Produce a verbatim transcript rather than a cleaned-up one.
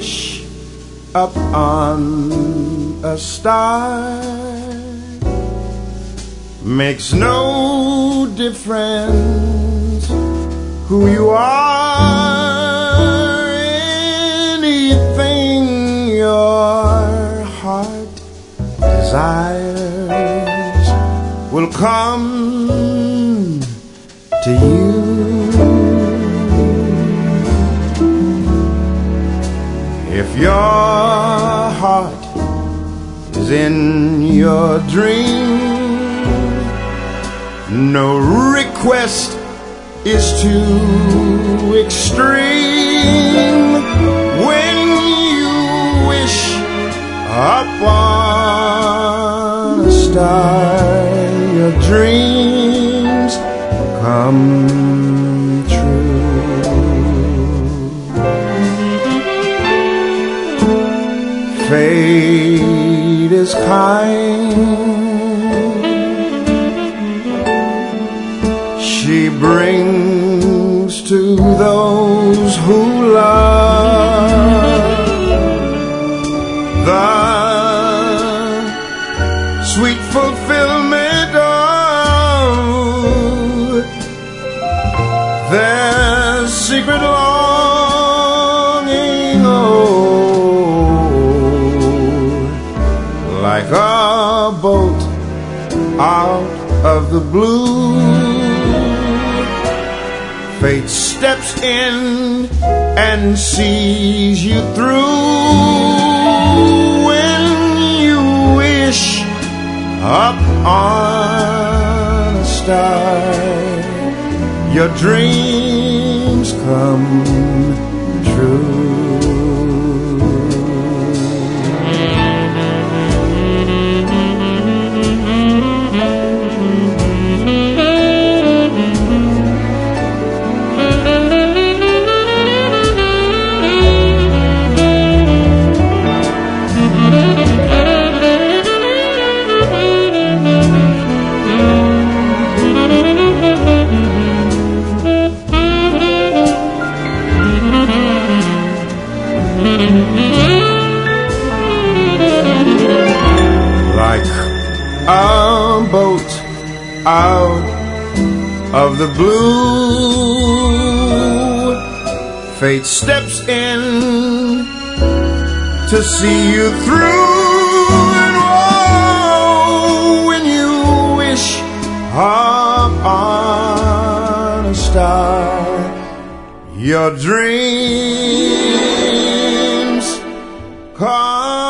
wish up on a star. Makes no difference who you are. Anything your heart desires will come to you. If your heart is in your dream, no request is too extreme. When you wish upon a star, your dreams come true. Fate is kind. She brings to those who love the sweet fulfillment of their secret longing. Oh, like a boat out of the blue, fate steps in and sees you through. When you wish up on a star, your dreams come true. Like a boat out of the blue, fate steps in to see you through. And oh, when you wish upon a star, your dreams come